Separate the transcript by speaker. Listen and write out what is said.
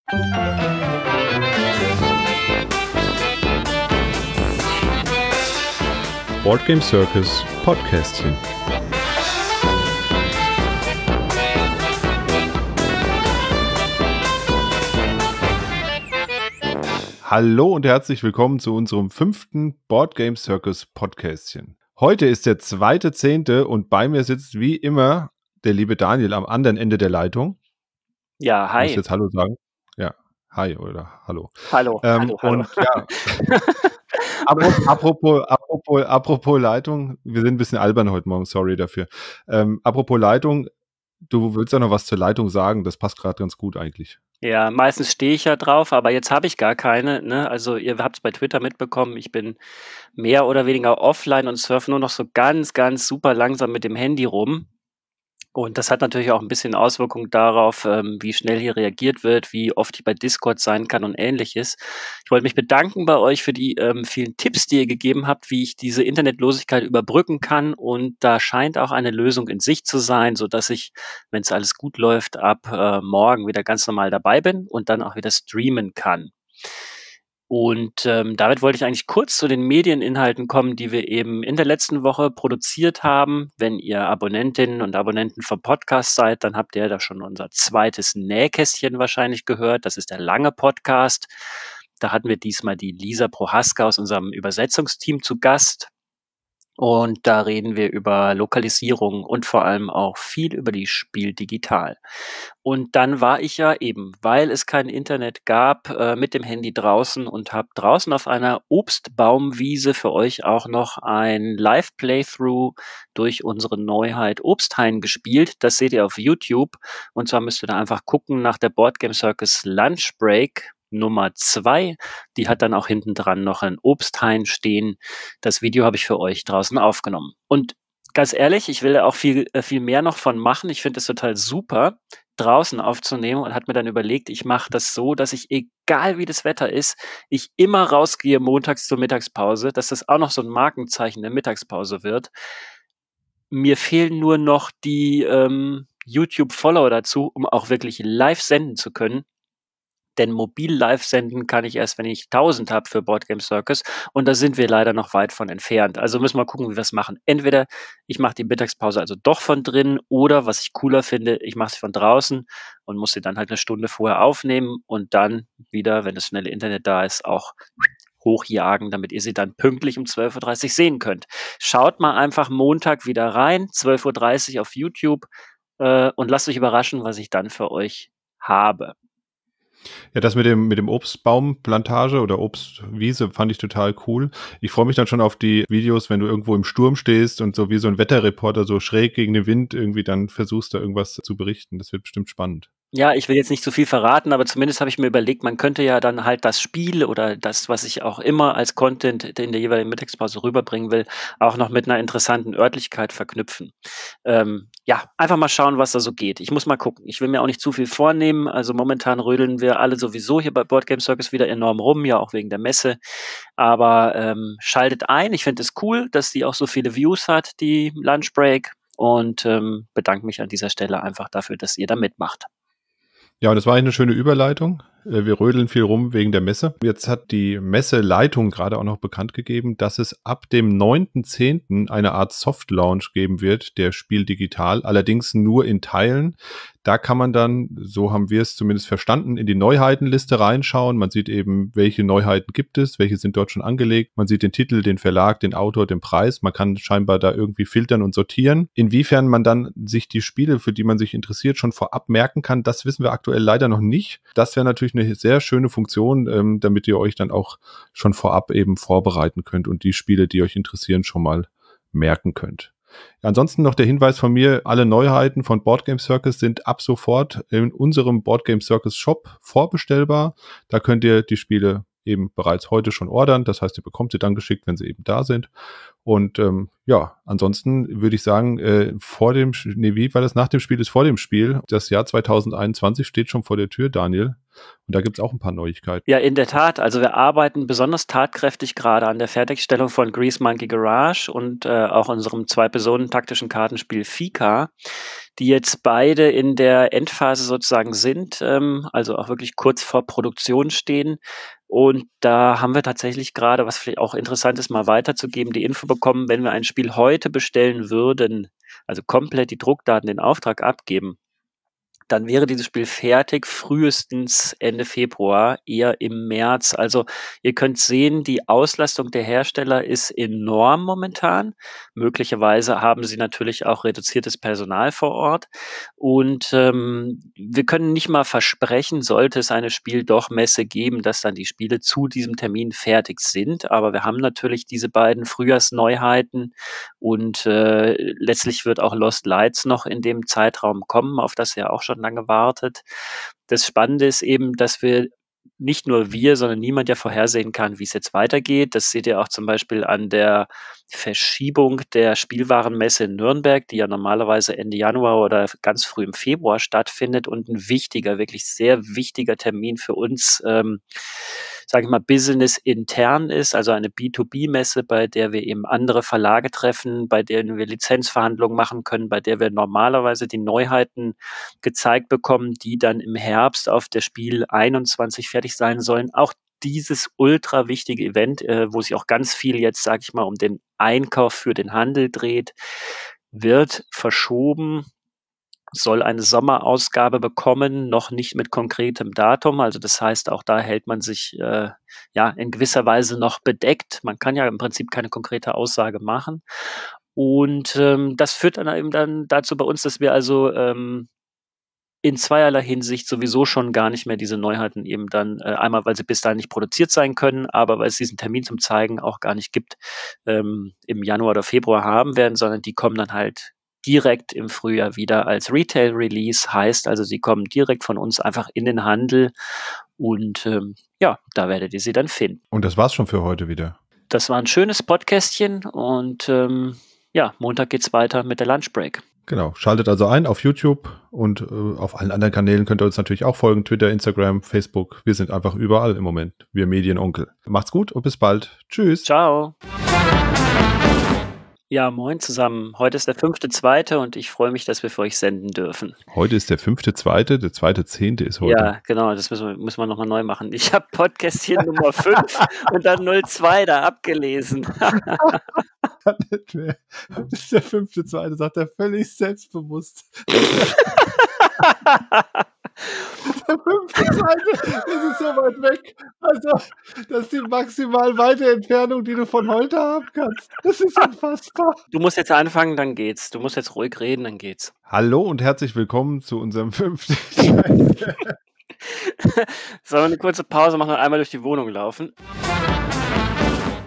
Speaker 1: Board Game Circus Podcastchen. Hallo und herzlich willkommen zu unserem 5. Board Game Circus Podcastchen. Heute ist der 2.10. und bei mir sitzt wie immer der liebe Daniel am anderen Ende der Leitung.
Speaker 2: Ja, hi.
Speaker 1: Du musst jetzt Hallo sagen. Ja, hi oder Hallo.
Speaker 2: Hallo.
Speaker 1: Und ja, apropos Leitung, wir sind ein bisschen albern heute Morgen, sorry dafür. Apropos Leitung, du willst ja noch was zur Leitung sagen, das passt gerade ganz gut eigentlich.
Speaker 2: Ja, meistens stehe ich ja drauf, aber jetzt habe ich gar keine, ne? Also ihr habt es bei Twitter mitbekommen, ich bin mehr oder weniger offline und surfe nur noch so ganz, ganz super langsam mit dem Handy rum. Und das hat natürlich auch ein bisschen Auswirkung darauf, wie schnell hier reagiert wird, wie oft ich bei Discord sein kann und Ähnliches. Ich wollte mich bedanken bei euch für die vielen Tipps, die ihr gegeben habt, wie ich diese Internetlosigkeit überbrücken kann. Und da scheint auch eine Lösung in Sicht zu sein, sodass ich, wenn es alles gut läuft, ab morgen wieder ganz normal dabei bin und dann auch wieder streamen kann. Und damit wollte ich eigentlich kurz zu den Medieninhalten kommen, die wir eben in der letzten Woche produziert haben. Wenn ihr Abonnentinnen und Abonnenten vom Podcast seid, dann habt ihr da schon unser zweites Nähkästchen wahrscheinlich gehört. Das ist der lange Podcast. Da hatten wir diesmal die Lisa Prohaska aus unserem Übersetzungsteam zu Gast. Und da reden wir über Lokalisierung und vor allem auch viel über die Spiel digital. Und dann war ich ja eben, weil es kein Internet gab, mit dem Handy draußen und habe draußen auf einer Obstbaumwiese für euch auch noch ein Live-Playthrough durch unsere Neuheit Obsthain gespielt. Das seht ihr auf YouTube. Und zwar müsst ihr da einfach gucken nach der Board Game Circus Lunch Break Nummer 2. Die hat dann auch hinten dran noch ein Obsthain stehen. Das Video habe ich für euch draußen aufgenommen. Und ganz ehrlich, ich will da auch viel mehr noch von machen. Ich finde es total super, draußen aufzunehmen und hat mir dann überlegt, ich mache das so, dass ich, egal wie das Wetter ist, ich immer rausgehe montags zur Mittagspause, dass das auch noch so ein Markenzeichen der Mittagspause wird. Mir fehlen nur noch die YouTube-Follower dazu, um auch wirklich live senden zu können. Denn mobil live senden kann ich erst, wenn ich 1000 habe für Board Game Circus. Und da sind wir leider noch weit von entfernt. Also müssen wir gucken, wie wir es machen. Entweder ich mache die Mittagspause also doch von drin oder, was ich cooler finde, ich mache sie von draußen und muss sie dann halt eine Stunde vorher aufnehmen und dann wieder, wenn das schnelle Internet da ist, auch hochjagen, damit ihr sie dann pünktlich um 12.30 Uhr sehen könnt. Schaut mal einfach Montag wieder rein, 12.30 Uhr auf YouTube und lasst euch überraschen, was ich dann für euch habe.
Speaker 1: Ja, das mit dem Obstbaumplantage oder Obstwiese fand ich total cool. Ich freue mich dann schon auf die Videos, wenn du irgendwo im Sturm stehst und so wie so ein Wetterreporter so schräg gegen den Wind irgendwie dann versuchst, da irgendwas zu berichten. Das wird bestimmt spannend.
Speaker 2: Ja, ich will jetzt nicht zu viel verraten, aber zumindest habe ich mir überlegt, man könnte ja dann halt das Spiel oder das, was ich auch immer als Content in der jeweiligen Mittagspause rüberbringen will, auch noch mit einer interessanten Örtlichkeit verknüpfen. Ja, einfach mal schauen, was da so geht. Ich muss mal gucken. Ich will mir auch nicht zu viel vornehmen. Also momentan rödeln wir alle sowieso hier bei Board Game Circus wieder enorm rum, ja auch wegen der Messe. Aber schaltet ein. Ich finde es cool, dass die auch so viele Views hat, die Lunch Break. Und bedanke mich an dieser Stelle einfach dafür, dass ihr da mitmacht.
Speaker 1: Ja, und das war eine schöne Überleitung. Wir rödeln viel rum wegen der Messe. Jetzt hat die Messeleitung gerade auch noch bekannt gegeben, dass es ab dem 9.10. eine Art Soft-Launch geben wird, der Spiel digital, allerdings nur in Teilen. Da kann man dann, so haben wir es zumindest verstanden, in die Neuheitenliste reinschauen. Man sieht eben, welche Neuheiten gibt es, welche sind dort schon angelegt. Man sieht den Titel, den Verlag, den Autor, den Preis. Man kann scheinbar da irgendwie filtern und sortieren. Inwiefern man dann sich die Spiele, für die man sich interessiert, schon vorab merken kann, das wissen wir aktuell leider noch nicht. Das wäre natürlich eine sehr schöne Funktion, damit ihr euch dann auch schon vorab eben vorbereiten könnt und die Spiele, die euch interessieren, schon mal merken könnt. Ansonsten noch der Hinweis von mir, alle Neuheiten von Board Game Circus sind ab sofort in unserem Board Game Circus Shop vorbestellbar. Da könnt ihr die Spiele eben bereits heute schon ordern. Das heißt, ihr bekommt sie dann geschickt, wenn sie eben da sind. Und ja, ansonsten würde ich sagen, wie war das? Nach dem Spiel ist vor dem Spiel. Das Jahr 2021 steht schon vor der Tür, Daniel. Und da gibt es auch ein paar Neuigkeiten.
Speaker 2: Ja, in der Tat. Also wir arbeiten besonders tatkräftig gerade an der Fertigstellung von Grease Monkey Garage und auch unserem 2-Personen-taktischen Kartenspiel Fika. die jetzt beide in der Endphase sozusagen sind, also auch wirklich kurz vor Produktion stehen. Und da haben wir tatsächlich gerade, was vielleicht auch interessant ist, mal weiterzugeben, die Info bekommen, wenn wir ein Spiel heute bestellen würden, also komplett die Druckdaten, den Auftrag abgeben, dann wäre dieses Spiel fertig frühestens Ende Februar, eher im März. Also ihr könnt sehen, die Auslastung der Hersteller ist enorm momentan. Möglicherweise haben sie natürlich auch reduziertes Personal vor Ort. Und wir können nicht mal versprechen, sollte es eine Spiel-Doch-Messe geben, dass dann die Spiele zu diesem Termin fertig sind. Aber wir haben natürlich diese beiden Frühjahrsneuheiten und letztlich wird auch Lost Lights noch in dem Zeitraum kommen, auf das ja auch schon lange wartet. Das Spannende ist eben, dass wir nicht nur wir, sondern niemand ja vorhersehen kann, wie es jetzt weitergeht. Das seht ihr auch zum Beispiel an der Verschiebung der Spielwarenmesse in Nürnberg, die ja normalerweise Ende Januar oder ganz früh im Februar stattfindet und ein wichtiger, wirklich sehr wichtiger Termin für uns, sage ich mal, Business intern ist, also eine B2B-Messe, bei der wir eben andere Verlage treffen, bei denen wir Lizenzverhandlungen machen können, bei der wir normalerweise die Neuheiten gezeigt bekommen, die dann im Herbst auf der Spiel 21 fertig sein sollen. Auch dieses ultra wichtige Event, wo sich auch ganz viel jetzt, sage ich mal, um den Einkauf für den Handel dreht, wird verschoben, soll eine Sommerausgabe bekommen, noch nicht mit konkretem Datum. Also das heißt, auch da hält man sich in gewisser Weise noch bedeckt. Man kann ja im Prinzip keine konkrete Aussage machen. Und das führt dann eben dann dazu bei uns, dass wir also in zweierlei Hinsicht sowieso schon gar nicht mehr diese Neuheiten eben dann, einmal, weil sie bis dahin nicht produziert sein können, aber weil es diesen Termin zum Zeigen auch gar nicht gibt, im Januar oder Februar haben werden, sondern die kommen dann halt direkt im Frühjahr wieder als Retail-Release, heißt also, sie kommen direkt von uns einfach in den Handel und da werdet ihr sie dann finden.
Speaker 1: Und das war's schon für heute wieder.
Speaker 2: Das war ein schönes Podcastchen und Montag geht's weiter mit der Lunchbreak.
Speaker 1: Genau, schaltet also ein auf YouTube und auf allen anderen Kanälen könnt ihr uns natürlich auch folgen, Twitter, Instagram, Facebook. Wir sind einfach überall im Moment, wir Medienonkel. Macht's gut und bis bald. Tschüss.
Speaker 2: Ciao. Ja, moin zusammen. Heute ist der 5.2. und ich freue mich, dass wir für euch senden dürfen.
Speaker 1: Heute ist der 5.2., der 2.10. ist heute.
Speaker 2: Ja, genau, das müssen wir nochmal neu machen. Ich habe Podcast hier Nummer 5 und dann 02 da abgelesen.
Speaker 1: Das ist der 5.2., sagt er völlig selbstbewusst. Der 5.2. ist so weit weg. Also, das ist die maximal weite Entfernung, die du von heute haben kannst. Das ist unfassbar.
Speaker 2: Du musst jetzt anfangen, dann geht's. Du musst jetzt ruhig reden, dann geht's.
Speaker 1: Hallo und herzlich willkommen zu unserem 5.2.
Speaker 2: Sollen wir eine kurze Pause machen und einmal durch die Wohnung laufen?